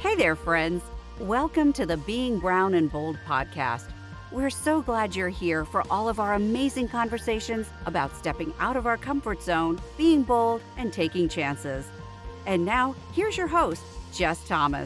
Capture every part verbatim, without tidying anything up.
Hey there, friends. Welcome to the Being Brown and Bold podcast. We're so glad you're here for all of our amazing conversations about stepping out of our comfort zone, being bold, and taking chances. And now, here's your host, Jess Thomas.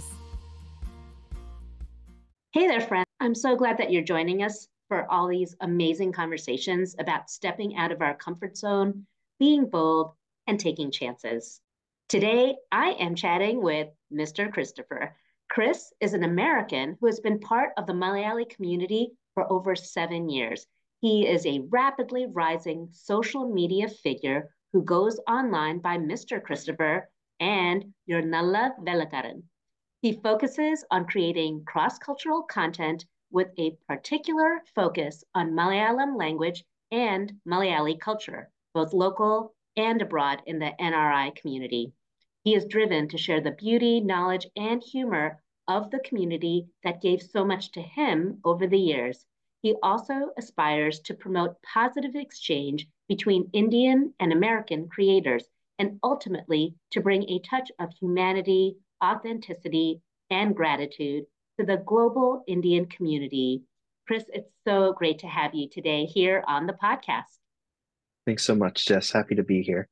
Hey there, friends. I'm so glad that you're joining us for all these amazing conversations about stepping out of our comfort zone, being bold, and taking chances. Today, I am chatting with Mister Christopher. Chris is an American who has been part of the Malayali community for over seven years. He is a rapidly rising social media figure who goes online by Mister Christopher and Your Nalla Velakaran. He focuses on creating cross-cultural content with a particular focus on Malayalam language and Malayali culture, both local and abroad in the N R I community. He is driven to share the beauty, knowledge, and humor of the community that gave so much to him over the years. He also aspires to promote positive exchange between Indian and American creators, and ultimately to bring a touch of humanity, authenticity, and gratitude to the global Indian community. Chris, it's so great to have you today here on the podcast. Thanks so much, Jess. Happy to be here.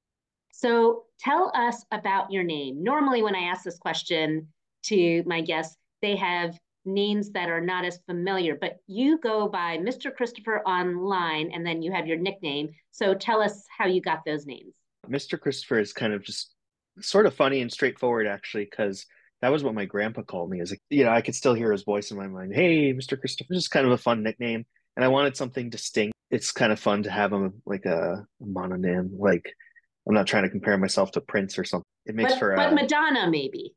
So tell us about your name. Normally, when I ask this question to my guests, they have names that are not as familiar, but you go by Mister Christopher online, and then you have your nickname. So tell us how you got those names. Mister Christopher is kind of just sort of funny and straightforward, actually, because that was what my grandpa called me. As a, you know, I could still hear his voice in my mind. Hey, Mister Christopher, just kind of a fun nickname, and I wanted something distinct. It's kind of fun to have him like a, a mononym. Like I'm not trying to compare myself to Prince or something. It makes but, for but a, Madonna, maybe.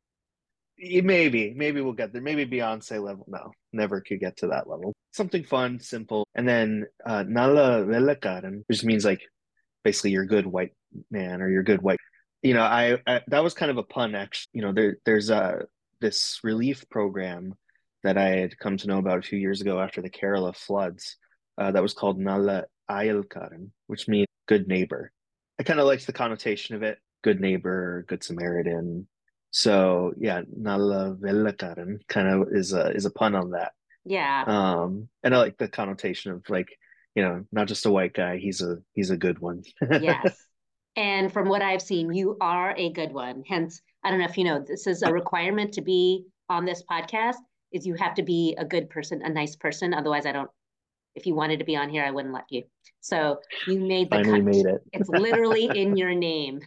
Maybe, maybe we'll get there. Maybe Beyonce level. No, never could get to that level. Something fun, simple, and then uh, Nalla Velakaran, which means like basically you're a good white man or you're a good white. You know, I, I that was kind of a pun, actually. You know, there there's a this relief program that I had come to know about a few years ago after the Kerala floods. Uh, that was called Nalla Ayalkaran, which means good neighbor. I kind of liked the connotation of it, good neighbor, good Samaritan. So yeah, Nalla Velakaran kind of is a is a pun on that. Yeah. Um, and I like the connotation of like, you know, not just a white guy, he's a he's a good one. Yes. And from what I've seen, you are a good one. Hence, I don't know if you know, this is a requirement to be on this podcast is you have to be a good person, a nice person. Otherwise, I don't, if you wanted to be on here, I wouldn't let you. So you made the Finally cut. made it. It's literally in your name.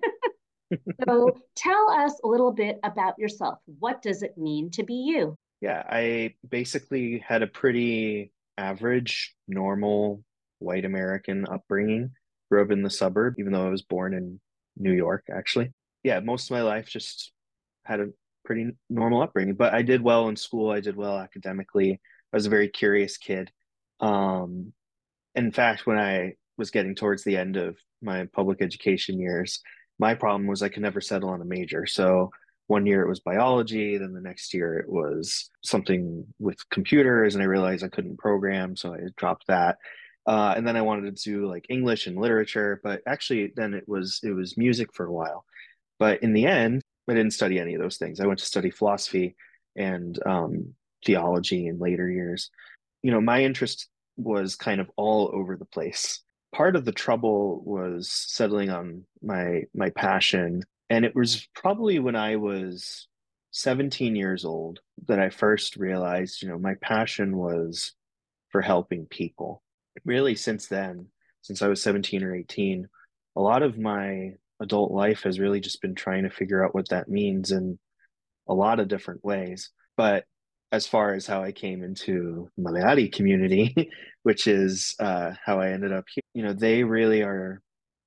So tell us a little bit about yourself. What does it mean to be you? Yeah, I basically had a pretty average, normal white American upbringing. Grew up in the suburb, even though I was born in New York, actually. Yeah, most of my life just had a pretty normal upbringing, but I did well in school. I did well academically. I was a very curious kid. Um, in fact, when I was getting towards the end of my public education years, my problem was I could never settle on a major. So one year it was biology, then the next year it was something with computers, and I realized I couldn't program, so I dropped that. Uh, and then I wanted to do like English and literature, but actually then it was it was music for a while. But in the end, I didn't study any of those things. I went to study philosophy and um, theology in later years. You know, my interest was kind of all over the place. Part of the trouble was settling on my my passion, and it was probably when I was seventeen years old that I first realized, you know, my passion was for helping people. Really, since then, since I was seventeen or eighteen, a lot of my adult life has really just been trying to figure out what that means in a lot of different ways. But as far as how I came into Malayali community, which is uh, how I ended up here, you know, they really are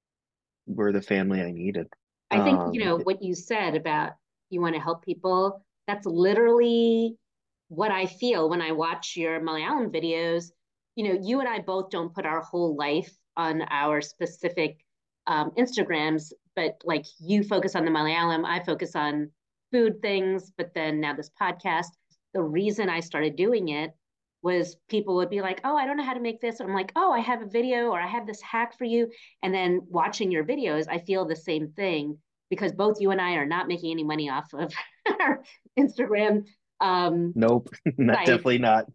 were the family I needed. I think, you Um, know, what you said about you want to help people, that's literally what I feel when I watch your Malayalam videos. You know, you and I both don't put our whole life on our specific um, Instagrams, but like you focus on the Malayalam, I focus on food things, but then now this podcast. The reason I started doing it was people would be like, oh, I don't know how to make this. I'm like, oh, I have a video or I have this hack for you. And then watching your videos, I feel the same thing because both you and I are not making any money off of our Instagram um, Nope, not sites. definitely not.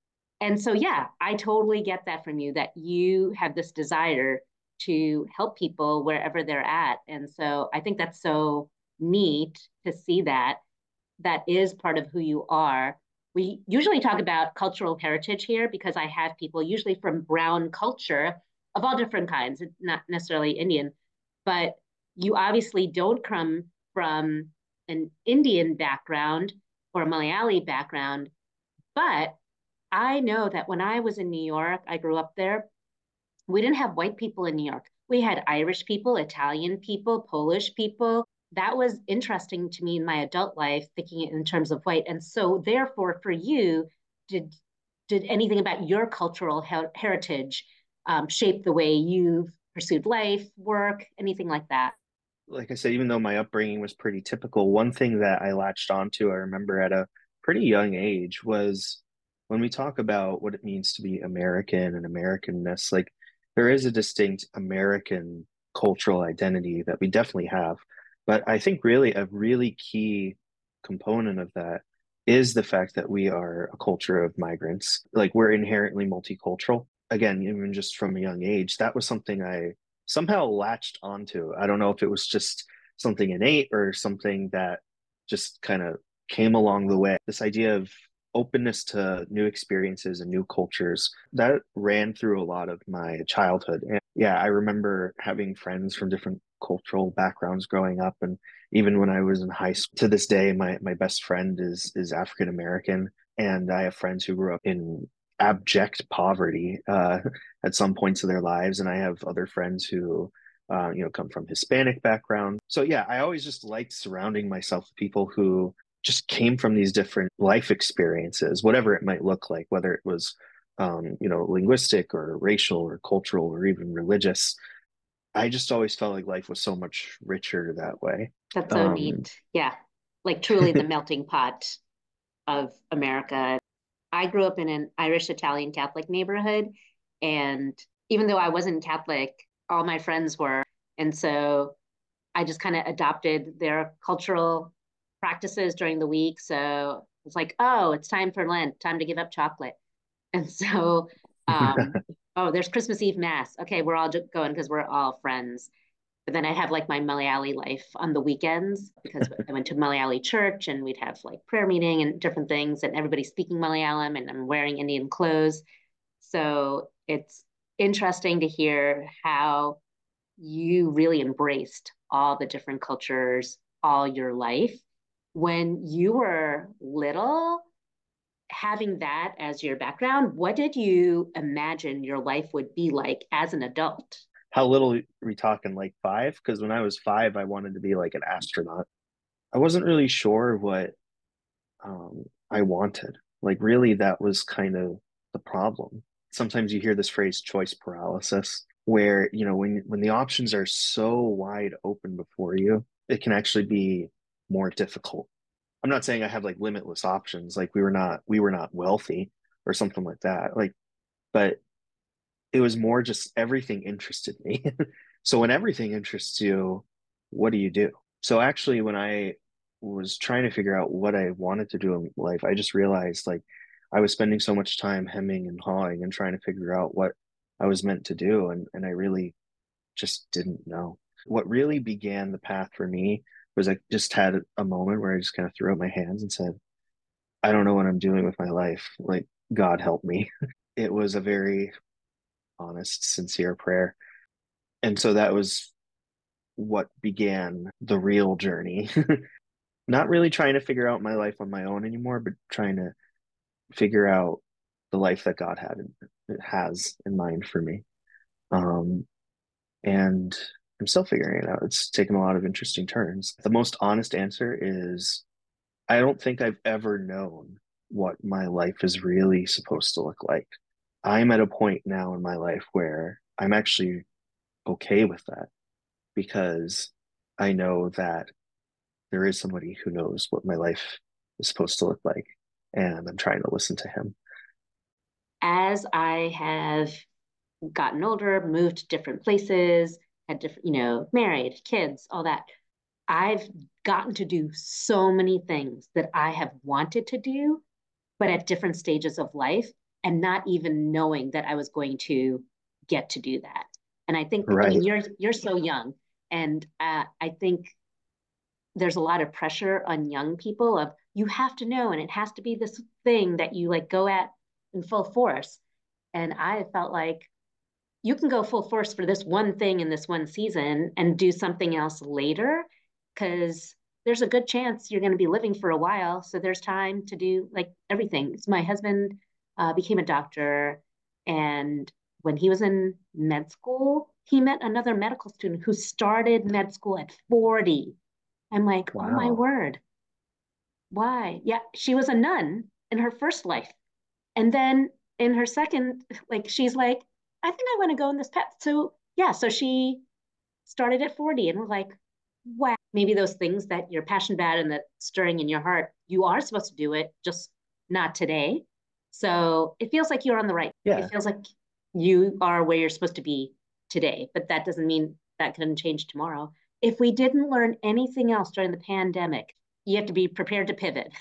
And so, yeah, I totally get that from you that you have this desire to help people wherever they're at. And so I think that's so neat to see that. That is part of who you are. We usually talk about cultural heritage here because I have people usually from brown culture of all different kinds, not necessarily Indian, but you obviously don't come from an Indian background or a Malayali background. But I know that when I was in New York, I grew up there, we didn't have white people in New York. We had Irish people, Italian people, Polish people. That was interesting to me in my adult life, thinking it in terms of white. And so, therefore, for you, did did anything about your cultural her- heritage um, shape the way you've pursued life, work, anything like that? Like I said, even though my upbringing was pretty typical, one thing that I latched onto, I remember at a pretty young age, was when we talk about what it means to be American and Americanness, like there is a distinct American cultural identity that we definitely have. But I think really a really key component of that is the fact that we are a culture of migrants. Like we're inherently multicultural. Again, even just from a young age, that was something I somehow latched onto. I don't know if it was just something innate or something that just kind of came along the way. This idea of openness to new experiences and new cultures that ran through a lot of my childhood. And yeah, I remember having friends from different cultural backgrounds growing up. And even when I was in high school, to this day, my, my best friend is is African American. And I have friends who grew up in abject poverty uh, at some points of their lives, and I have other friends who, uh, you know, come from Hispanic background. So yeah, I always just liked surrounding myself with people who just came from these different life experiences, whatever it might look like, whether it was, um, you know, linguistic or racial or cultural or even religious. I just always felt like life was so much richer that way. That's so Um, neat. Yeah, like truly the melting pot of America. I grew up in an Irish Italian Catholic neighborhood. And even though I wasn't Catholic, all my friends were. And so I just kind of adopted their cultural practices during the week. So it's like, oh, it's time for Lent, time to give up chocolate. And so, um, oh, there's Christmas Eve Mass. Okay, we're all going because we're all friends. But then I'd have like my Malayali life on the weekends because I went to Malayali church and we'd have like prayer meeting and different things, and everybody's speaking Malayalam and I'm wearing Indian clothes. So it's interesting to hear how you really embraced all the different cultures all your life. When you were little, having that as your background, what did you imagine your life would be like as an adult? how little are we talking? Like five? Because when I was five, I wanted to be like an astronaut. I wasn't really sure what um, I wanted. Like, really, that was kind of the problem. Sometimes you hear this phrase choice paralysis, where, you know, when when the options are so wide open before you, it can actually be more difficult. I'm not saying I have like limitless options, like we were not we were not wealthy or something like that. Like, but it was more just everything interested me. So when everything interests you, what do you do? So actually, when I was trying to figure out what I wanted to do in life, I just realized like I was spending so much time hemming and hawing and trying to figure out what I was meant to do. And, and I really just didn't know. What really began the path for me was I just had a moment where I just kind of threw up my hands and said, I don't know what I'm doing with my life. Like, God help me. It was a very honest, sincere prayer. And so that was what began the real journey. Not really trying to figure out my life on my own anymore, but trying to figure out the life that God had in, has in mind for me. Um, and I'm still figuring it out. It's taken a lot of interesting turns. The most honest answer is I don't think I've ever known what my life is really supposed to look like. I'm at a point now in my life where I'm actually okay with that because I know that there is somebody who knows what my life is supposed to look like, and I'm trying to listen to him. As I have gotten older, moved to different places, had different, you know, married, kids, all that, I've gotten to do so many things that I have wanted to do, but at different stages of life, and not even knowing that I was going to get to do that. And I think, I mean, Right. you're you're so young, and uh, I think there's a lot of pressure on young people of you have to know, and it has to be this thing that you like go at in full force. And I felt like you can go full force for this one thing in this one season and do something else later because there's a good chance you're going to be living for a while. So there's time to do like everything. So my husband uh, became a doctor. And when he was in med school, he met another medical student who started med school at forty. I'm like, oh my Wow. word, why? Yeah, she was a nun in her first life. And then in her second, like she's like, I think I want to go in this path. So yeah, so she started at forty, and we're like, wow, maybe those things that you're passionate about and that's stirring in your heart, you are supposed to do it, just not today. So it feels like you're on the right. It Yeah. feels like you are where you're supposed to be today, but that doesn't mean that can change tomorrow. If we didn't learn anything else during the pandemic, you have to be prepared to pivot.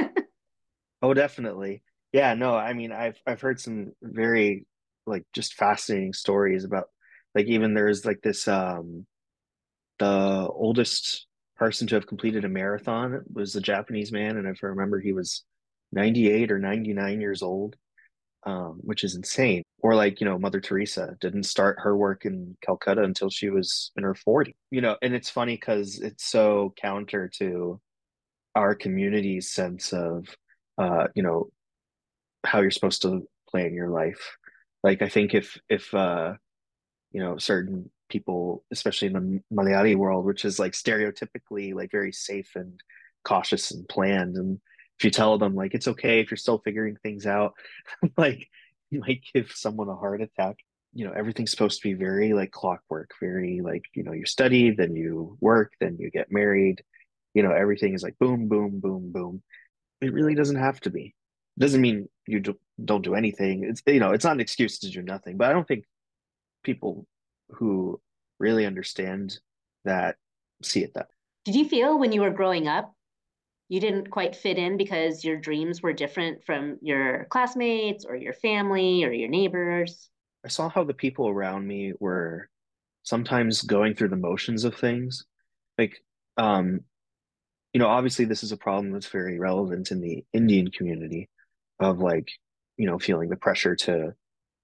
Oh, definitely. Yeah, no, I mean, I've I've heard some very like just fascinating stories about like even there's like this um the oldest person to have completed a marathon was a Japanese man, and if I remember he was ninety-eight or ninety-nine years old, um, which is insane. Or like, you know, Mother Teresa didn't start her work in Calcutta until she was in her forties. You know, and it's funny because it's so counter to our community's sense of uh, you know, how you're supposed to plan your life. Like I think if if uh you know certain people, especially in the Malayali world, which is like stereotypically like very safe and cautious and planned, and if you tell them like it's okay if you're still figuring things out, like you might give someone a heart attack. You know, everything's supposed to be very like clockwork, very like, you know, you study, then you work, then you get married. You know, everything is like boom, boom, boom, boom. It really doesn't have to be. It doesn't mean you do, don't do anything. It's, you know, it's not an excuse to do nothing. But I don't think people who really understand that see it that. Did you feel when you were growing up you didn't quite fit in because your dreams were different from your classmates or your family or your neighbors? I saw how the people around me were sometimes going through the motions of things. Like, um, you know, obviously this is a problem that's very relevant in the Indian community of like, you know, feeling the pressure to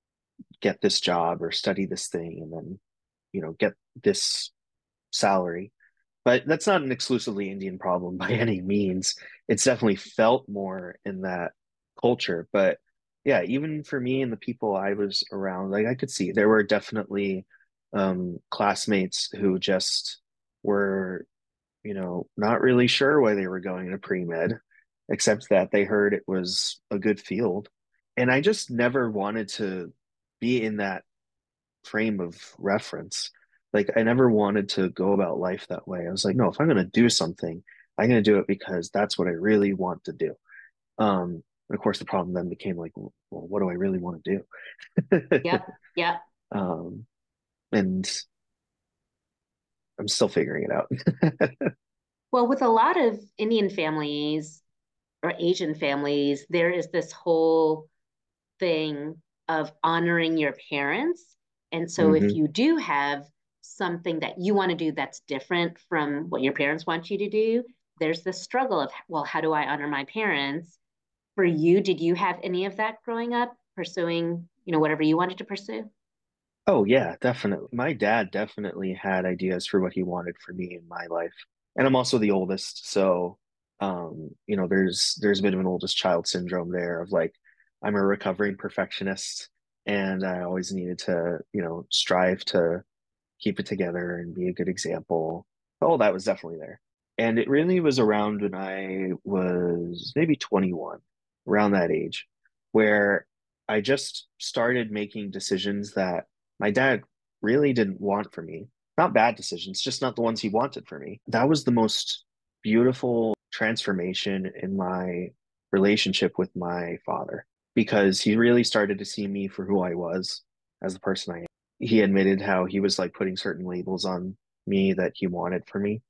get this job or study this thing and then, you know, get this salary. But that's not an exclusively Indian problem by any means. It's definitely felt more in that culture. But yeah, even for me and the people I was around, like I could see there were definitely um, classmates who just were, you know, not really sure why they were going into pre-med, except that they heard it was a good field. And I just never wanted to be in that frame of reference. Like I never wanted to go about life that way. I was like, no, if I'm going to do something, I'm going to do it because that's what I really want to do. Um, and of course, the problem then became like, well, what do I really want to do? Yep, yep. um, and I'm still figuring it out. Well, with a lot of Indian families or Asian families, there is this whole thing of honoring your parents. And so if hmm you do have something that you want to do that's different from what your parents want you to do, there's this struggle of, well, how do I honor my parents? For you, did you have any of that growing up, pursuing, you know, whatever you wanted to pursue? Oh yeah, definitely. My dad definitely had ideas for what he wanted for me in my life. And I'm also the oldest, so um, you know, there's there's a bit of an oldest child syndrome there of like I'm a recovering perfectionist and I always needed to, you know, strive to keep it together and be a good example. All that was definitely there. And it really was around when I was maybe twenty-one, around that age, where I just started making decisions that my dad really didn't want for me. Not bad decisions, just not the ones he wanted for me. That was the most beautiful transformation in my relationship with my father because he really started to see me for who I was as the person I am. He admitted how he was like putting certain labels on me that he wanted for me.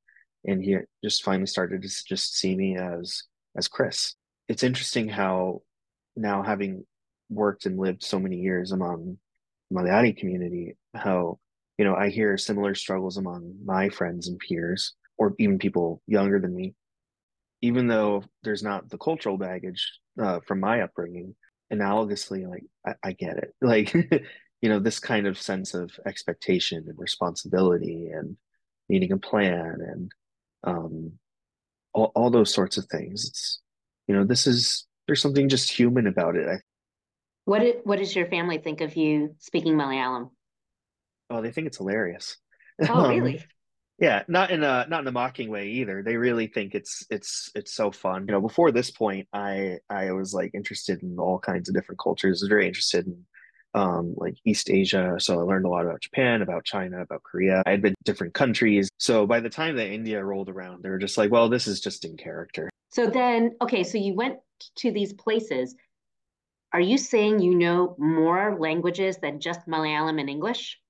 and he just finally started to just see me as as Chris. It's interesting how now, having worked and lived so many years among Malayali community, how, you know, I hear similar struggles among my friends and peers, or even people younger than me, even though there's not the cultural baggage uh, from my upbringing. Analogously, like I, I get it, like you know, this kind of sense of expectation and responsibility and needing a plan and um, all, all those sorts of things. It's, you know, this is, there's something just human about it. I What did, what does your family think of you speaking Malayalam? Oh, they think it's hilarious. Oh, Um, really? yeah, not in a not in a mocking way either. They really think it's it's it's so fun. You know, before this point, I I was like interested in all kinds of different cultures. I was very interested in um like East Asia. So I learned a lot about Japan, about China, about Korea. I had been to different countries. So by the time that India rolled around, they were just like, well, this is just in character. So then, okay, so you went to these places. Are you saying you know more languages than just Malayalam and English?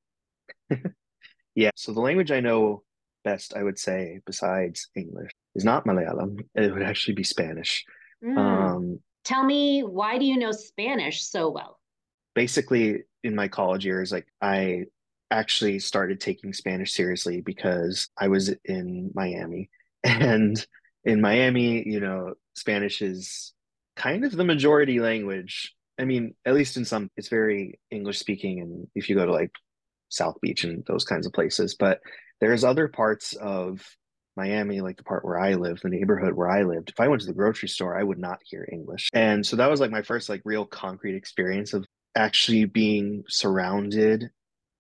Yeah. So the language I know best, I would say, besides English, is not Malayalam. It would actually be Spanish. Mm. Um, Tell me, why do you know Spanish so well? Basically, in my college years, like I actually started taking Spanish seriously because I was in Miami. And in Miami, you know, Spanish is kind of the majority language. I mean, at least in some, it's very English speaking. And if you go to like South Beach and those kinds of places, but there's other parts of Miami, like the part where I live, the neighborhood where I lived. If I went to the grocery store, I would not hear English. And so that was like my first like real concrete experience of actually being surrounded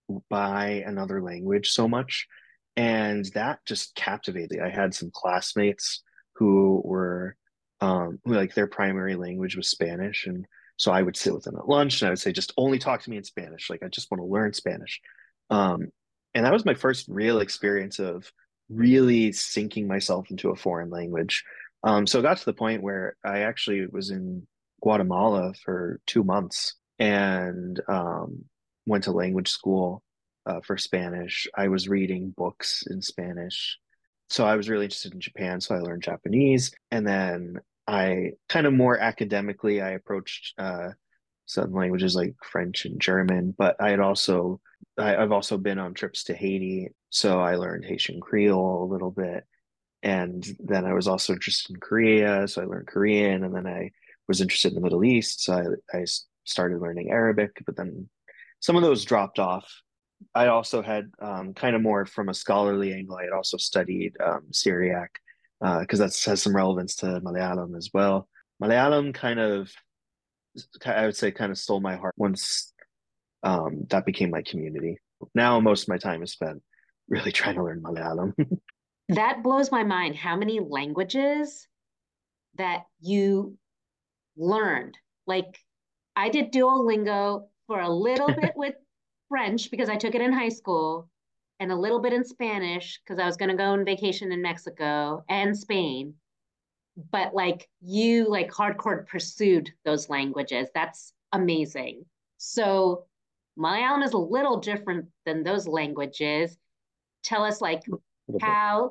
by another language so much. And that just captivated. I had some classmates who were um who like their primary language was Spanish. And so I would sit with them at lunch and I would say, just only talk to me in Spanish. Like I just want to learn Spanish. Um, and that was my first real experience of really sinking myself into a foreign language. Um, so it got to the point where I actually was in Guatemala for two months and um, went to language school uh, for Spanish. I was reading books in Spanish. So I was really interested in Japan. So I learned Japanese. And then I kind of more academically, I approached uh, some languages like French and German, but I had also, I, I've also been on trips to Haiti. So I learned Haitian Creole a little bit. And then I was also interested in Korea. So I learned Korean. And then I was interested in the Middle East. So I, I started learning Arabic, but then some of those dropped off. I also had um, kind of more from a scholarly angle. I had also studied um, Syriac because uh, that has some relevance to Malayalam as well. Malayalam kind of, I would say, kind of stole my heart once um, that became my community. Now most of my time is spent really trying to learn Malayalam. That blows my mind how many languages that you learned. Like I did Duolingo for a little bit with French because I took it in high school and a little bit in Spanish because I was going to go on vacation in Mexico and Spain. But like you like hardcore pursued those languages. That's amazing. So Malayalam is a little different than those languages. Tell us like how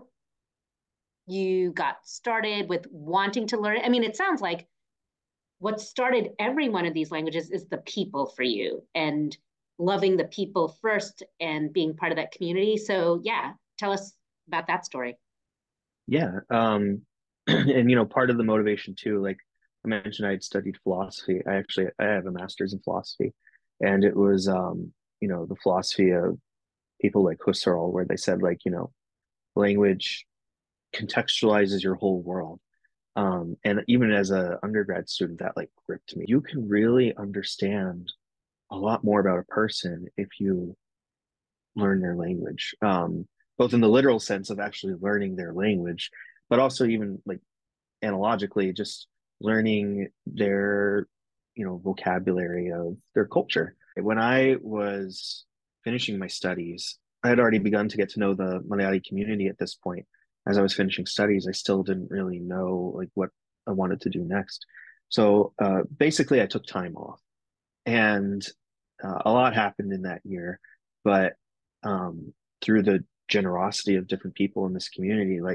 you got started with wanting to learn it. I mean, it sounds like what started every one of these languages is the people for you and loving the people first and being part of that community. So, yeah, tell us about that story. Yeah. Um, and you know, part of the motivation too, like I mentioned, I had studied philosophy. I actually I have a master's in philosophy, and it was um, you know, the philosophy of people like Husserl, where they said like, you know, language contextualizes your whole world. Um, and even as a undergrad student, that like gripped me. You can really understand a lot more about a person if you learn their language, um, both in the literal sense of actually learning their language, but also even like analogically, just learning their, you know, vocabulary of their culture. When I was finishing my studies, I had already begun to get to know the Malayali community at this point. As I was finishing studies, I still didn't really know like what I wanted to do next. So uh, basically, I took time off, and uh, a lot happened in that year. But um, through the generosity of different people in this community, like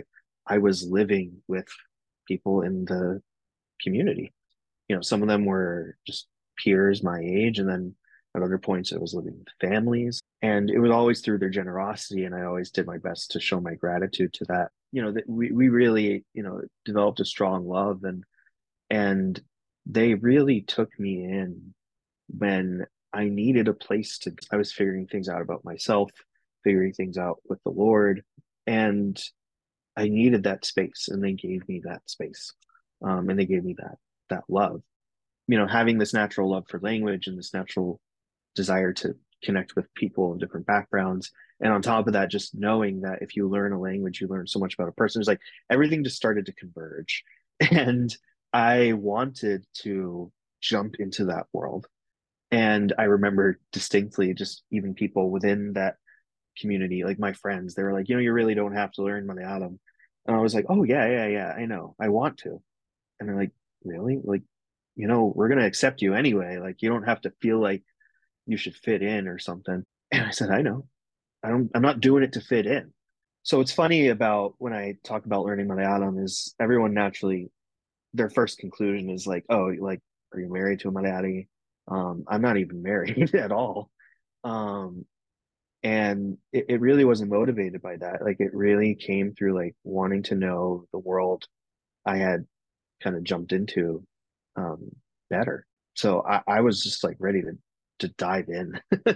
I was living with people in the community. You know, some of them were just peers my age, and then at other points I was living with families. And it was always through their generosity, and I always did my best to show my gratitude to that. You know, that we, we really, you know, developed a strong love, and and they really took me in when I needed a place to, I was figuring things out about myself, figuring things out with the Lord, and I needed that space, and they gave me that space. Um, and they gave me that that love. You know, having this natural love for language and this natural desire to connect with people in different backgrounds. And on top of that, just knowing that if you learn a language, you learn so much about a person. It's like everything just started to converge. And I wanted to jump into that world. And I remember distinctly just even people within that community, like my friends, they were like, you know, you really don't have to learn Malayalam. And I was like, oh, yeah, yeah, yeah, I know. I want to. And they're like, really? Like, you know, we're going to accept you anyway. Like, you don't have to feel like you should fit in or something. And I said, I know. I don't, I'm not doing it to fit in. So it's funny about when I talk about learning Malayalam is everyone naturally, their first conclusion is like, oh, like, are you married to a Malayali? Um, I'm not even married at all. Um, and it, it really wasn't motivated by that. Like it really came through like wanting to know the world I had kind of jumped into um, better. So I, I was just like ready to to dive in.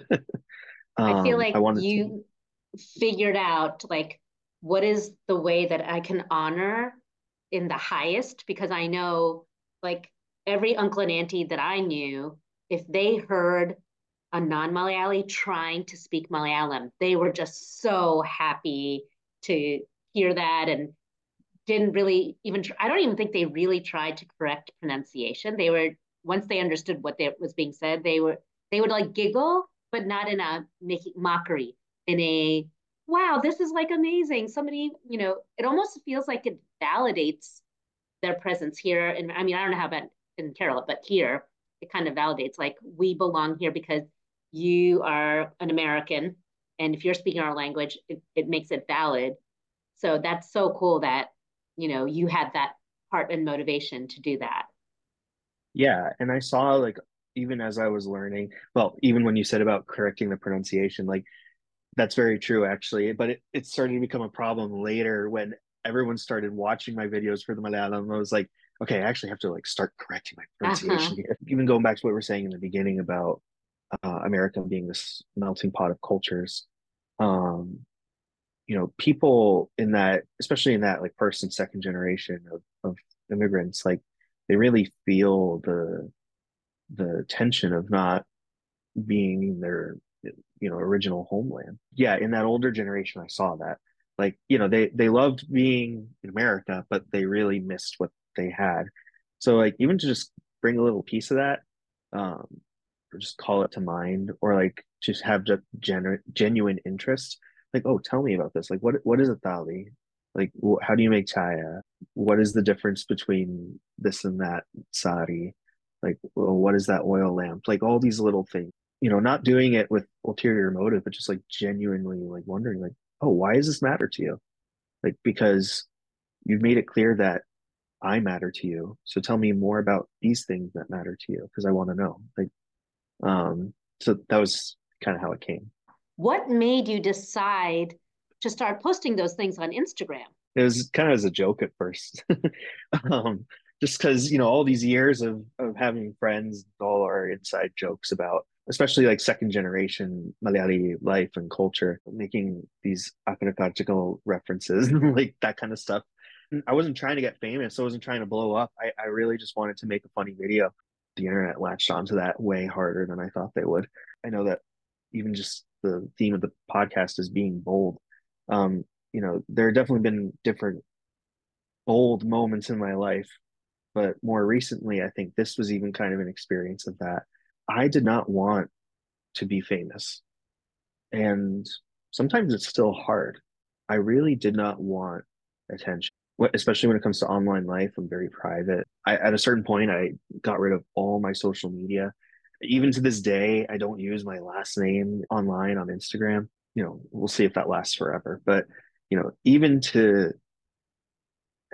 I feel um, like I wanted to. you figured out like what is the way that I can honor in the highest, because I know like every uncle and auntie that I knew, if they heard a non-Malayali trying to speak Malayalam, they were just so happy to hear that and didn't really even tr- I don't even think they really tried to correct pronunciation. They were, once they understood what they, was being said, they were they would like giggle, but not in a making mockery, in a wow, this is like amazing. Somebody, you know, it almost feels like it validates their presence here. And I mean, I don't know how about in Kerala, but here it kind of validates like we belong here because you are an American. And if you're speaking our language, it, it makes it valid. So that's so cool that, you know, you had that heart and motivation to do that. Yeah, and I saw like even as I was learning, well, even when you said about correcting the pronunciation, like that's very true actually. But it, it started to become a problem later when everyone started watching my videos for the Malayalam. I was like, okay, I actually have to like start correcting my Uh-huh. pronunciation here. Even going back to what we were saying in the beginning about uh, America being this melting pot of cultures. Um, you know, people in that, especially in that like first and second generation of, of immigrants, like they really feel the the tension of not being in their, you know, original homeland. Yeah, in that older generation, I saw that. Like, you know, they they loved being in America, but they really missed what they had. So like even to just bring a little piece of that, um, or just call it to mind, or like just have just genu genuine interest. Like, oh, tell me about this. Like, what what is a thali? Like, wh how do you make chaya? What is the difference between this and that sari? Like, well, what is that oil lamp? Like all these little things, you know, not doing it with ulterior motive, but just like genuinely like wondering, like, oh, why does this matter to you? Like, because you've made it clear that I matter to you. So tell me more about these things that matter to you because I want to know. Like, um, so that was kind of how it came. What made you decide to start posting those things on Instagram? It was kind of as a joke at first. um, just because, you know, all these years of of having friends, all our inside jokes about, especially like second generation Malayali life and culture, making these archaeological references, like that kind of stuff. I wasn't trying to get famous. I wasn't trying to blow up. I, I really just wanted to make a funny video. The internet latched onto that way harder than I thought they would. I know that even just the theme of the podcast is being bold. Um, you know, there have definitely been different bold moments in my life, but more recently, I think this was even kind of an experience of that. I did not want to be famous. And sometimes it's still hard. I really did not want attention, especially when it comes to online life. I'm very private. I, at a certain point, I got rid of all my social media. Even to this day, I don't use my last name online on Instagram. You know, we'll see if that lasts forever. But, you know, even to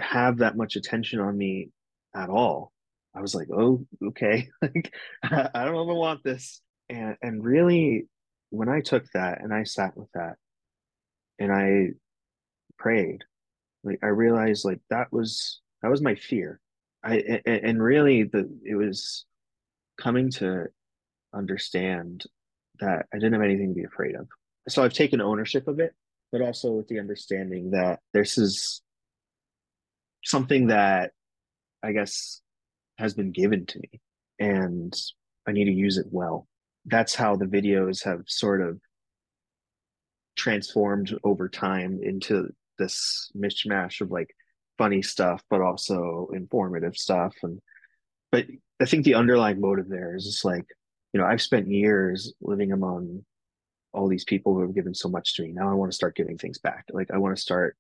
have that much attention on me at all. I was like, oh, okay. Like I, I don't know if I want this. And and really when I took that and I sat with that and I prayed, like I realized like that was that was my fear. I and, and really the it was coming to understand that I didn't have anything to be afraid of. So I've taken ownership of it, but also with the understanding that this is something that I guess has been given to me and I need to use it well. That's how the videos have sort of transformed over time into this mishmash of like funny stuff, but also informative stuff. And but I think the underlying motive there is just like, you know, I've spent years living among all these people who have given so much to me. Now I want to start giving things back. Like I want to start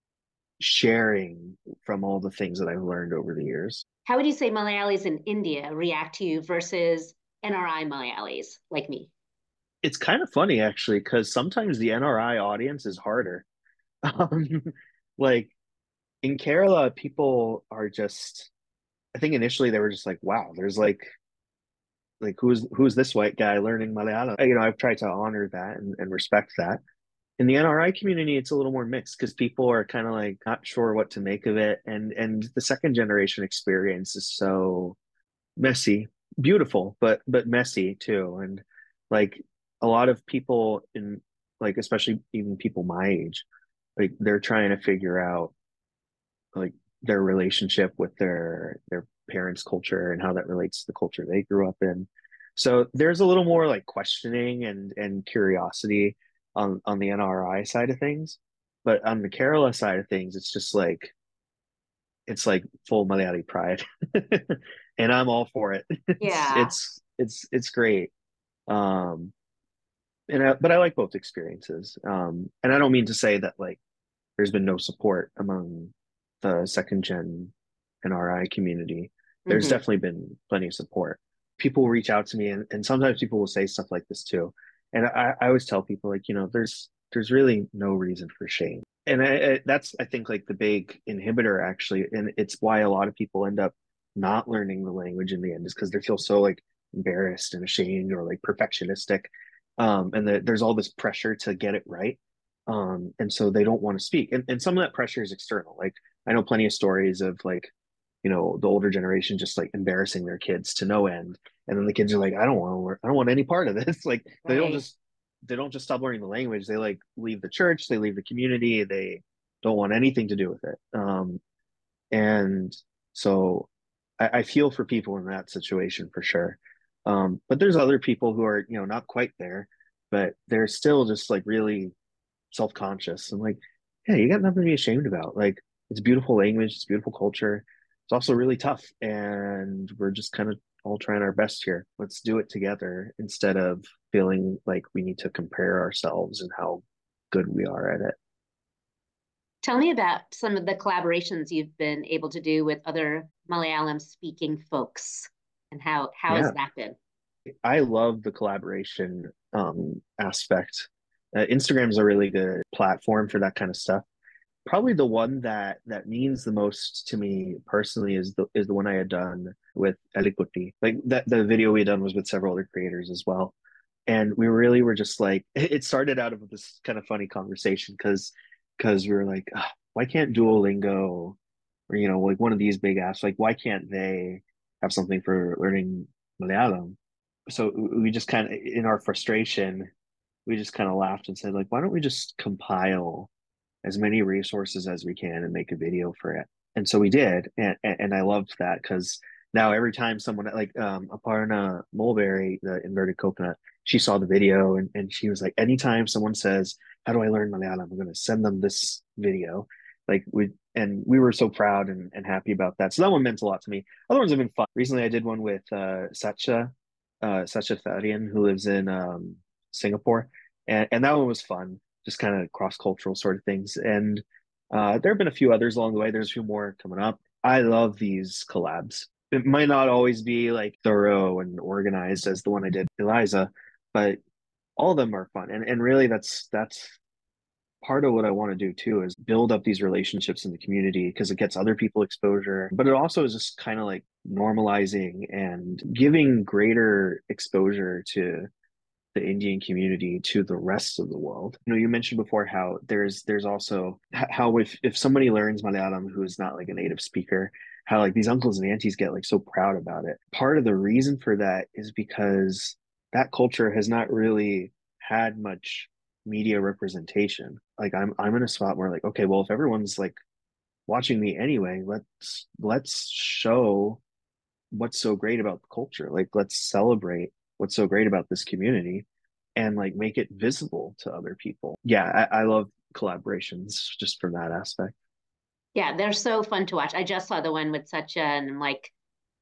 sharing from all the things that I've learned over the years. How would you say Malayalis in India react to you versus N R I Malayalis like me? It's kind of funny actually, because sometimes the N R I audience is harder. Um, like in Kerala, people are just, I think initially they were just like, wow, there's like, like who's who's this white guy learning Malayalam? You know, I've tried to honor that and, and respect that. In the N R I community, it's a little more mixed because people are kind of like not sure what to make of it. And and the second generation experience is so messy, beautiful, but but messy too. And like a lot of people in like especially even people my age, like they're trying to figure out like their relationship with their their parents' culture and how that relates to the culture they grew up in. So there's a little more like questioning and and curiosity on on the N R I side of things. But on the Kerala side of things, it's just like it's like full Malayali pride. And I'm all for it. It's Yeah. it's it's it's great. Um and I, but I like both experiences. Um and I don't mean to say that like there's been no support among the second gen N R I community. There's Mm-hmm. definitely been plenty of support. People reach out to me and, and sometimes people will say stuff like this too. And I, I always tell people like, you know, there's there's really no reason for shame. And I, I, that's I think like the big inhibitor actually, and it's why a lot of people end up not learning the language in the end is because they feel so like embarrassed and ashamed or like perfectionistic. Um, and the, there's all this pressure to get it right. Um, and so they don't want to speak. And, and some of that pressure is external. Like I know plenty of stories of like, you know, the older generation just like embarrassing their kids to no end. And then the kids are like, I don't want to learn, I don't want any part of this. Like they don't Right. just they don't just stop learning the language. They like leave the church, they leave the community, they don't want anything to do with it. Um, and so I, I feel for people in that situation for sure. Um, but there's other people who are, you know, not quite there, but they're still just like really self-conscious and like, yeah, you got nothing to be ashamed about. Like it's beautiful language, it's beautiful culture. It's also really tough. And we're just kind of all trying our best here. Let's do it together instead of feeling like we need to compare ourselves and how good we are at it. Tell me about some of the collaborations you've been able to do with other Malayalam speaking folks and how how has Yeah. that been? I love the collaboration um, aspect. Uh, Instagram is a really good platform for that kind of stuff. Probably the one that that means the most to me personally is the is the one I had done with Elikutti. Like that the video we had done was with several other creators as well. And we really were just like it started out of this kind of funny conversation because because we were like, "Ah, why can't Duolingo or you know, like one of these big apps, like why can't they have something for learning Malayalam?" So we just kind of in our frustration, we just kind of laughed and said, like, why don't we just compile as many resources as we can and make a video for it. And so we did, and and I loved that because now every time someone like um Aparna Mulberry, the inverted coconut, she saw the video and, and she was like, anytime someone says, how do I learn Malayalam? I'm gonna send them this video. Like we and we were so proud and, and happy about that. So that one meant a lot to me. Other ones have been fun. Recently I did one with uh Satcha, uh Satcha Tharian, who lives in um Singapore. And and that one was fun, just kind of cross-cultural sort of things. And uh, there have been a few others along the way. There's a few more coming up. I love these collabs. It might not always be like thorough and organized as the one I did with Eliza, but all of them are fun. And and really that's that's part of what I want to do too is build up these relationships in the community because it gets other people exposure, but it also is just kind of like normalizing and giving greater exposure to the Indian community to the rest of the world. You know, you mentioned before how there's there's also how if if somebody learns Malayalam who is not like a native speaker, how like these uncles and aunties get like so proud about it. Part of the reason for that is because that culture has not really had much media representation. Like I'm I'm in a spot where like, okay, well, if everyone's like watching me anyway, let's let's show what's so great about the culture. Like let's celebrate what's so great about this community and like make it visible to other people. Yeah, I, I love collaborations just from that aspect. Yeah, they're so fun to watch. I just saw the one with Satya, and I'm like,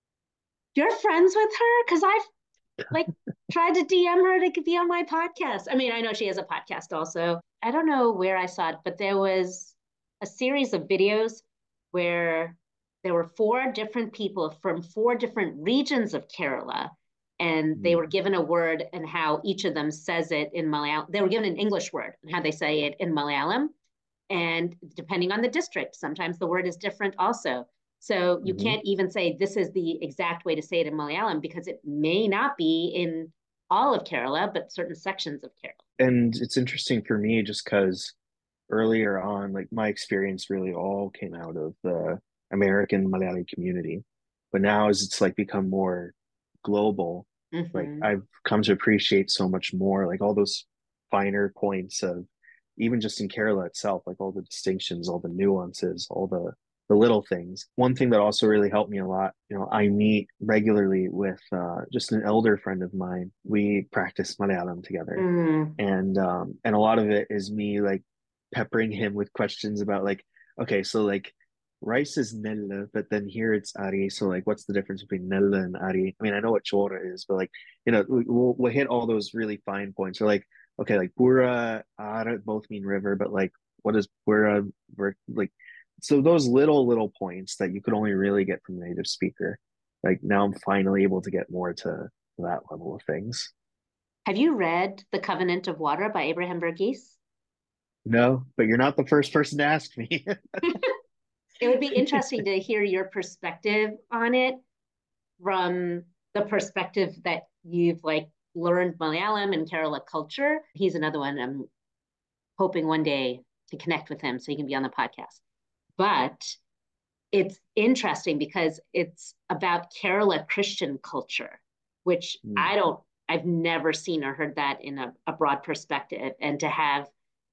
you're friends with her? Because I've like tried to D M her to be on my podcast. I mean, I know she has a podcast also. I don't know where I saw it, but there was a series of videos where there were four different people from four different regions of Kerala, and they were given a word and how each of them says it in Malayalam. They were given an English word and how they say it in Malayalam. And depending on the district, sometimes the word is different also. So you mm-hmm. can't even say this is the exact way to say it in Malayalam because it may not be in all of Kerala, but certain sections of Kerala. And it's interesting for me just because earlier on, like my experience really all came out of the American Malayali community. But now as it's like become more global, mm-hmm. like I've come to appreciate so much more, like all those finer points of even just in Kerala itself, like all the distinctions, all the nuances, all the the little things. One thing that also really helped me a lot, you know, I meet regularly with uh, just an elder friend of mine. We practice Malayalam together, mm. and um, and a lot of it is me like peppering him with questions about like, okay, so like rice is nella, but then here it's ari. So like, what's the difference between nella and ari? I mean, I know what chora is, but like, you know, we'll we'll hit all those really fine points. Or like, okay, like pura, ara both mean river, but like, what is pura? Like, so those little little points that you could only really get from a native speaker, like now I'm finally able to get more to that level of things. Have you read The Covenant of Water by Abraham Verghese? No, but you're not the first person to ask me. It would be interesting to hear your perspective on it from the perspective that you've like learned Malayalam and Kerala culture. He's another one I'm hoping one day to connect with him so he can be on the podcast. But it's interesting because it's about Kerala Christian culture, which mm. I don't, I've never seen or heard that in a, a broad perspective. And to have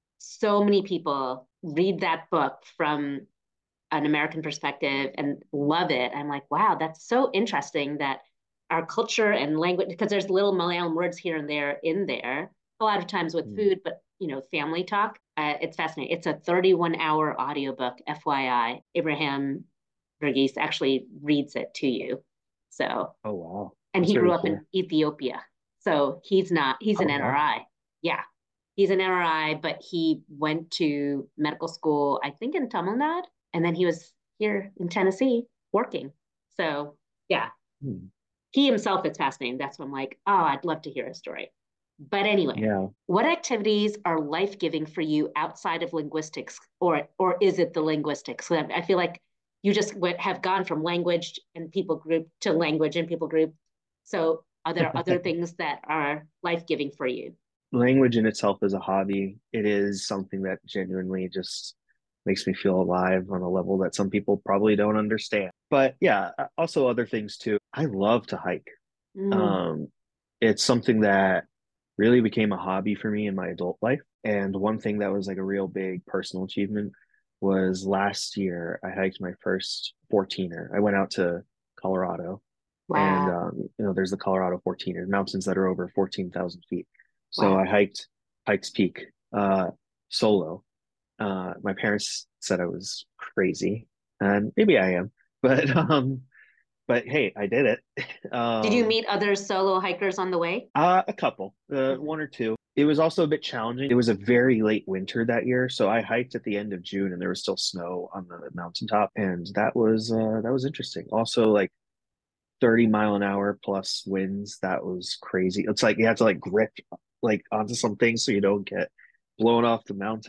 so many people read that book from an American perspective and love it, I'm like, wow, that's so interesting that our culture and language, because there's little Malayalam words here and there in there, a lot of times with mm. food, but you know, family talk. Uh, it's fascinating. It's a thirty-one hour audiobook, F Y I. Abraham Verghese actually reads it to you. So, oh wow. And That's he grew up cool. in Ethiopia. So he's not, he's an oh, N R I. Wow. Yeah. He's an N R I, but he went to medical school, I think in Tamil Nadu, and then he was here in Tennessee working. So yeah, hmm. He himself is fascinating. That's when I'm like, oh, I'd love to hear a story. But anyway, yeah. What activities are life-giving for you outside of linguistics, or or is it the linguistics? So I feel like you just went, have gone from language and people group to language and people group. So are there other things that are life-giving for you? Language in itself is a hobby. It is something that genuinely just makes me feel alive on a level that some people probably don't understand. But yeah, also other things too. I love to hike. Mm. Um, it's something that really became a hobby for me in my adult life. And one thing that was like a real big personal achievement was last year I hiked my first fourteener. I went out to Colorado. Wow. And um, you know, there's the Colorado fourteener, mountains that are over fourteen thousand feet. So wow. I hiked Pikes Peak uh, solo. Uh, my parents said I was crazy, and maybe I am, but um, but hey, I did it. Um, did you meet other solo hikers on the way? Uh, a couple, uh, mm-hmm. one or two. It was also a bit challenging. It was a very late winter that year, so I hiked at the end of June, and there was still snow on the mountaintop, and that was uh, that was interesting. Also, like thirty mile an hour plus winds. That was crazy. It's like you have to like grip like onto something so you don't get blown off the mountain.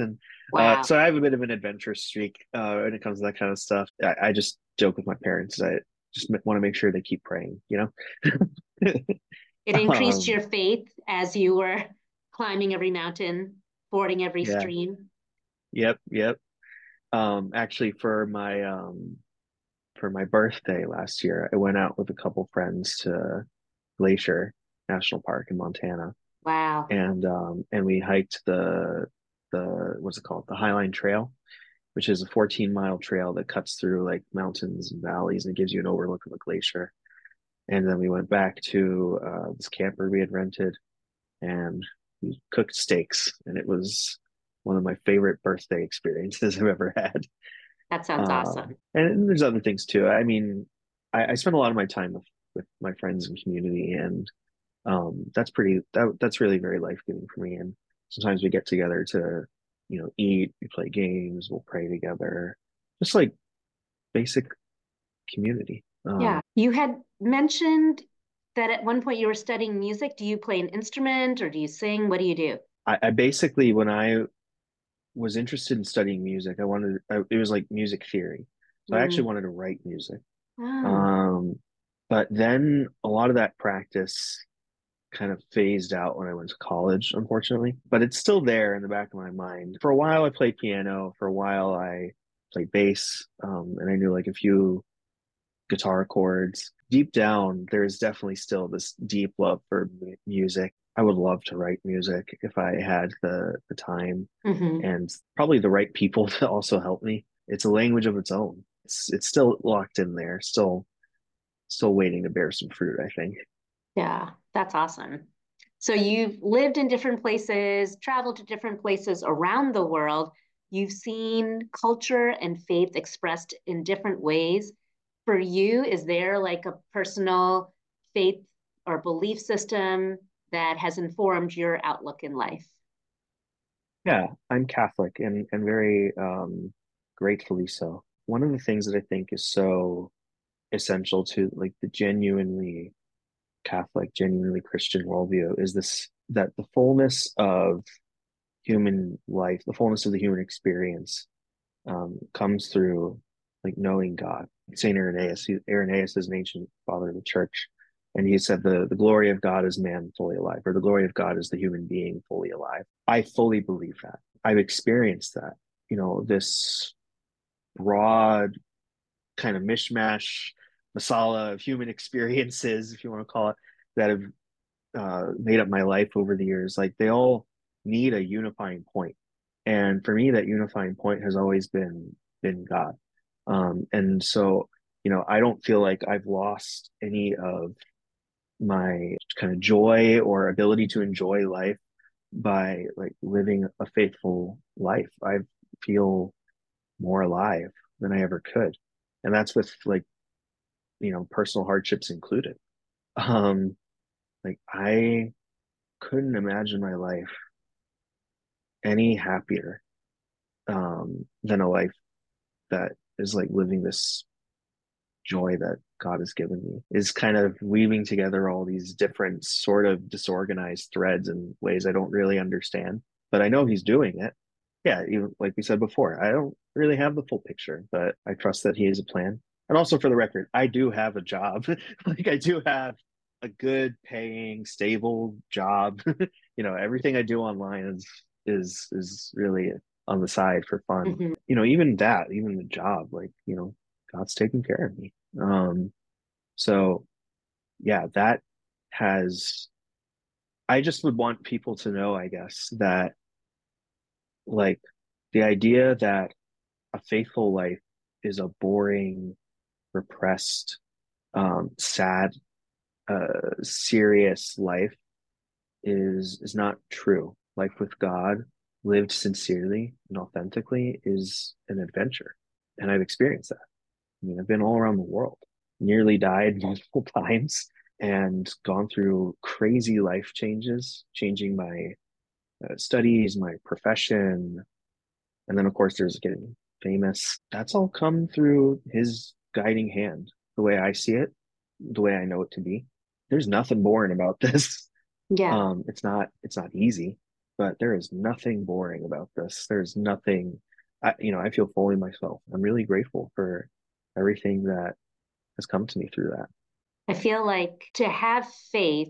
Uh, Wow. so I have a bit of an adventurous streak uh, when it comes to that kind of stuff. I, I just joke with my parents. I just want to make sure they keep praying, you know? It increased Um, your faith as you were climbing every mountain, fording every yeah, stream. yep, yep. Um, actually, for my um, for my birthday last year, I went out with a couple friends to Glacier National Park in Montana, Wow. and um, and we hiked the the what's it called, the Highline Trail, which is a fourteen mile trail that cuts through like mountains and valleys and gives you an overlook of the glacier. And then we went back to uh, this camper we had rented, and we cooked steaks, and it was one of my favorite birthday experiences I've ever had. That sounds Um, awesome. and there's other things too. I mean, I, I spend a lot of my time with with my friends and community, and um, that's pretty that that's really very life giving for me. And sometimes we get together to, you know, eat, we play games, we'll pray together, just like basic community. Um, Yeah. You had mentioned that at one point you were studying music. Do you play an instrument or do you sing? What do you do? I, I basically, when I was interested in studying music, I wanted I, it was like music theory, so I actually Mm. wanted to write music. Oh, Um, but then a lot of that practice kind of phased out when I went to college, unfortunately. But it's still there in the back of my mind. For a while, I played piano. For a while, I played bass, um, and I knew like a few guitar chords. Deep down, there's definitely still this deep love for music. I would love to write music if I had the the time hmm. and probably the right people to also help me. It's a language of its own. It's it's still locked in there, still still waiting to bear some fruit, I think. Yeah, that's awesome. So you've lived in different places, traveled to different places around the world. You've seen culture and faith expressed in different ways. For you, is there like a personal faith or belief system that has informed your outlook in life? Yeah, I'm Catholic and and very um gratefully so. One of the things that I think is so essential to like the genuinely Catholic, genuinely Christian worldview is this that the fullness of human life, the fullness of the human experience, um, comes through like knowing God. Saint Irenaeus, he, Irenaeus is an ancient father of the church, and he said the the glory of God is man fully alive, or the glory of God is the human being fully alive. I fully believe that. I've experienced that. You know, this broad kind of mishmash masala of human experiences, if you want to call it, that have uh, made up my life over the years. Like they all need a unifying point, and for me, that unifying point has always been been God. Um, and so, you know, I don't feel like I've lost any of my kind of joy or ability to enjoy life by like living a faithful life. I feel more alive than I ever could. And that's with like, you know, personal hardships included. Um, like I couldn't imagine my life any happier um than a life that is like living this joy that God has given me, is kind of weaving together all these different sort of disorganized threads in ways I don't really understand, but I know he's doing it. Yeah, even like we said before, I don't really have the full picture, but I trust that he has a plan. And also for the record, I do have a job. Like I do have a good paying, stable job. You know, everything I do online is is is really on the side for fun. Mhm. You know, even that, even the job, like, you know, God's taking care of me. Um, so yeah, that has, I just would want people to know, I guess, that like the idea that a faithful life is a boring, repressed, um, sad, uh, serious life is is not true. Life with God, lived sincerely and authentically, is an adventure, and I've experienced that. I mean, I've been all around the world, nearly died multiple times, and gone through crazy life changes, changing my uh, studies, my profession, and then of course there's getting famous. That's all come through his guiding hand, the way I see it, the way I know it to be. There's nothing boring about this. Yeah. Um, it's not it's not easy. but there is nothing boring about this. There's nothing, I, you know, I feel fully myself. I'm really grateful for everything that has come to me through that. I feel like to have faith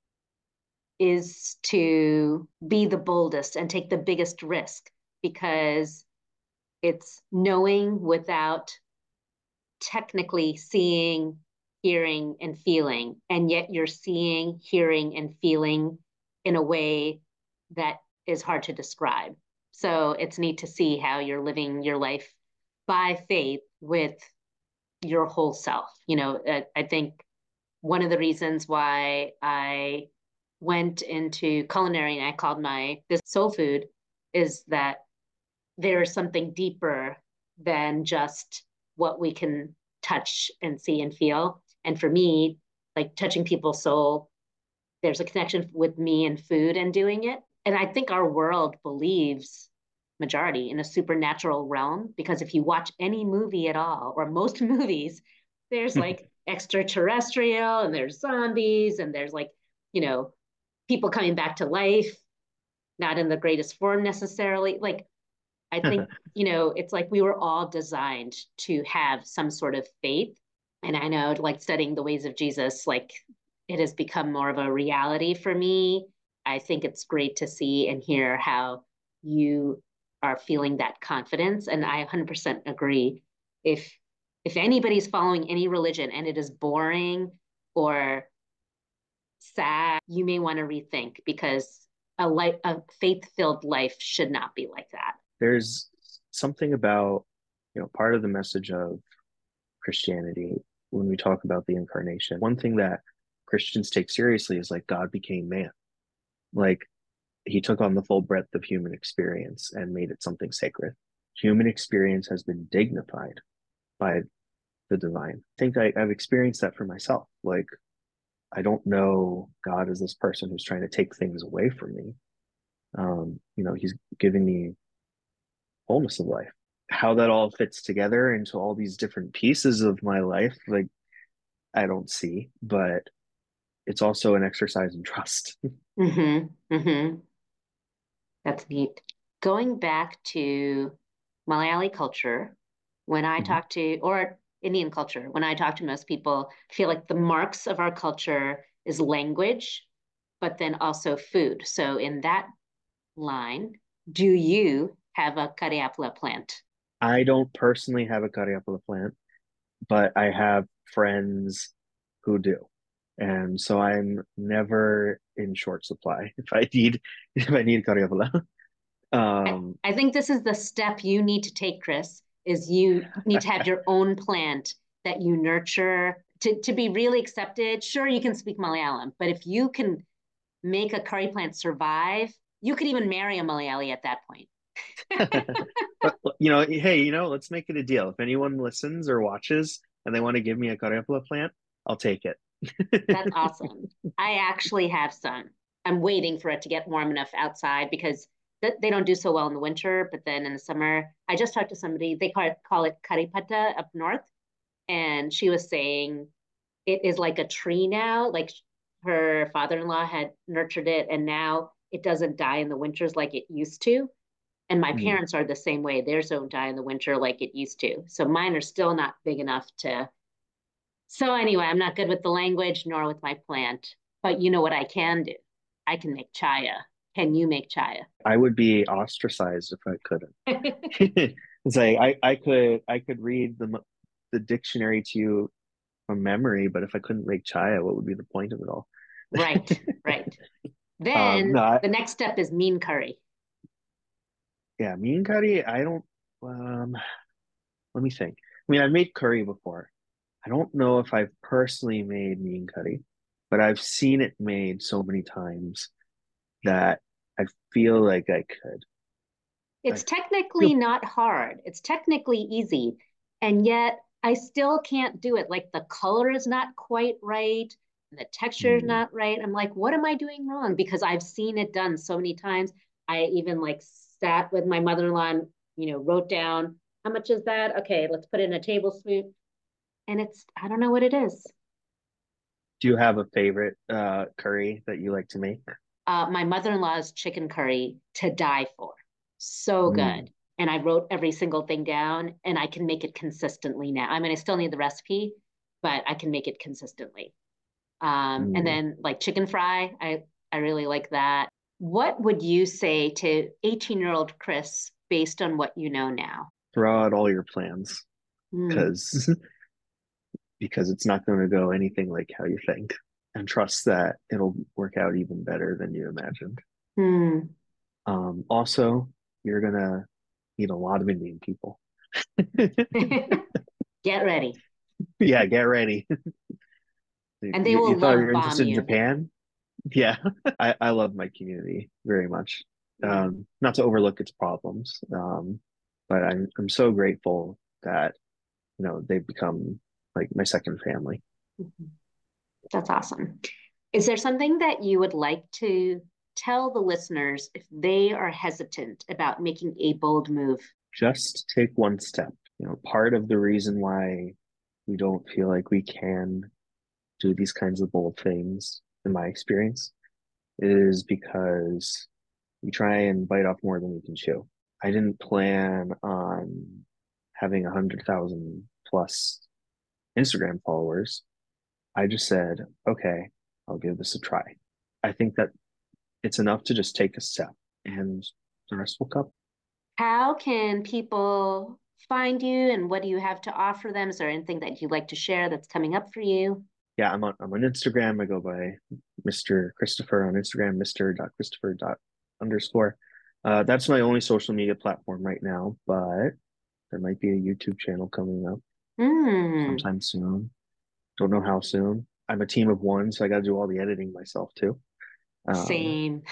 is to be the boldest and take the biggest risk because it's knowing without technically seeing, hearing, and feeling. And yet you're seeing, hearing, and feeling in a way that is hard to describe. So it's neat to see how you're living your life by faith with your whole self. You know, I, I think one of the reasons why I went into culinary and I called my this soul food is that there's something deeper than just what we can touch and see and feel. And for me, like touching people's soul, there's a connection with me and food and doing it. And I think our world believes majority in a supernatural realm because if you watch any movie at all, or most movies, there's like extraterrestrial and there's zombies and there's like, you know, people coming back to life, not in the greatest form necessarily. Like, I think, you know, it's like we were all designed to have some sort of faith. And I know, like, studying the ways of Jesus, like, it has become more of a reality for me. I think it's great to see and hear how you are feeling that confidence. And I one hundred percent agree. If if anybody's following any religion and it is boring or sad, you may want to rethink because a life, a faith-filled life should not be like that. There's something about, you know, part of the message of Christianity when we talk about the incarnation. One thing that Christians take seriously is like God became man. Like he took on the full breadth of human experience and made it something sacred. Human experience has been dignified by the divine. I think I, I've experienced that for myself. Like, I don't know God as this person who's trying to take things away from me. Um, you know, he's giving me fullness of life. How that all fits together into all these different pieces of my life, like, I don't see, but it's also an exercise in trust. Mm-hmm. Mm-hmm. That's neat. Going back to Malayali culture, when I Mhm. talk to, or Indian culture, when I talk to most people, I feel like the marks of our culture is language, but then also food. So in that line, do you have a cariapla plant? I don't personally have a cariapala plant, but I have friends who do. And so I'm never in short supply if I need if I need cariapala. I, Um, I think this is the step you need to take, Chris, is you need to have your own plant that you nurture to, to be really accepted. Sure, you can speak Malayalam, but if you can make a curry plant survive, you could even marry a Malayali at that point. but you know, hey, you know, let's make it a deal. If anyone listens or watches and they want to give me a cariapala plant, I'll take it. That's awesome. I actually have some. I'm waiting for it to get warm enough outside because th- they don't do so well in the winter, but then in the summer, I just talked to somebody, they call it, call it karipata up north, and she was saying it is like a tree now. Like her father-in-law had nurtured it, and now it doesn't die in the winters like it used to. And my Mm. parents are the same way. Theirs don't die in the winter like it used to. So mine are still not big enough to. So anyway, I'm not good with the language nor with my plant. But you know what I can do? I can make chaya. Can you make chaya? I would be ostracized if I couldn't. It's like I, I could I could read the the dictionary to you from memory, but if I couldn't make chaya, what would be the point of it all? Right, right. Um, Then no, I, the next step is mean curry. yeah, mean curry, I don't. Um, let me think. I mean, I've made curry before. I don't know if I've personally made mean curry, but I've seen it made so many times that I feel like I could. I It's technically feel. not hard. It's technically easy. And yet I still can't do it. Like the color is not quite right. And the texture is Hmm. not right. I'm like, what am I doing wrong? Because I've seen it done so many times. I even like sat with my mother-in-law and, you know, wrote down how much is that? Okay, let's put it in a tablespoon. And it's, I don't know what it is. Do you have a favorite uh curry that you like to make? uh, my mother-in-law's chicken curry to die for. So good. Mm. And I wrote every single thing down, and I can make it consistently now. I mean, I still need the recipe, but I can make it consistently. Um, Mm. and then like chicken fry, I, I really like that. What would you say to eighteen-year-old Chris based on what you know now? Throw out all your plans Mm. because because it's not going to go anything like how you think, and trust that it'll work out even better than you imagined. Mm. Um, also, you're gonna meet a lot of Indian people. Get ready. Yeah, get ready. And they you, will you thought love you were bomb interested in you. Japan? Yeah, I, I love my community very much. Mm. Um, not to overlook its problems, um, but I'm I'm so grateful that you know they've become like my second family. Mhm. That's awesome. Is there something that you would like to tell the listeners if they are hesitant about making a bold move? Just take one step. You know, part of the reason why we don't feel like we can do these kinds of bold things, in my experience, is because we try and bite off more than we can chew. I didn't plan on having a hundred thousand plus Instagram followers. I just said, okay, I'll give this a try. I think that it's enough to just take a step and the rest will come. How can people find you and what do you have to offer them? Is there anything that you'd like to share that's coming up for you? Yeah, I'm on I'm on Instagram. I go by Mister Christopher on Instagram, Mister Christopher underscore. Uh, that's my only social media platform right now, but there might be a YouTube channel coming up Mm. sometime soon. Don't know how soon. I'm a team of one, so I got to do all the editing myself too. Um, Same.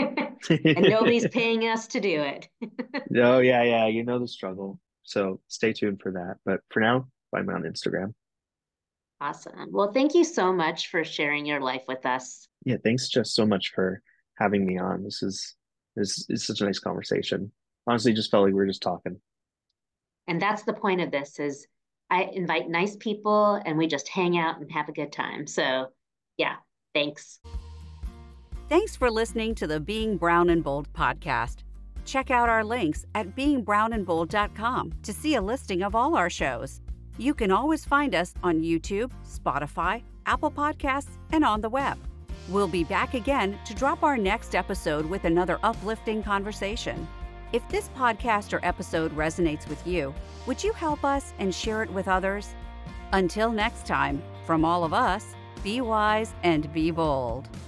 And nobody's paying us to do it. Oh yeah, yeah, you know the struggle. So stay tuned for that. But for now, find me on Instagram. Awesome. Well, thank you so much for sharing your life with us. Yeah, thanks just so much for having me on. This is this is such a nice conversation. Honestly, just felt like we were just talking. And that's the point of this is I invite nice people and we just hang out and have a good time. So yeah, thanks. Thanks for listening to the Being Brown and Bold podcast. Check out our links at being brown and bold dot com to see a listing of all our shows. You can always find us on YouTube, Spotify, Apple Podcasts, and on the web. We'll be back again to drop our next episode with another uplifting conversation. If this podcast or episode resonates with you, would you help us and share it with others? Until next time, from all of us, be wise and be bold.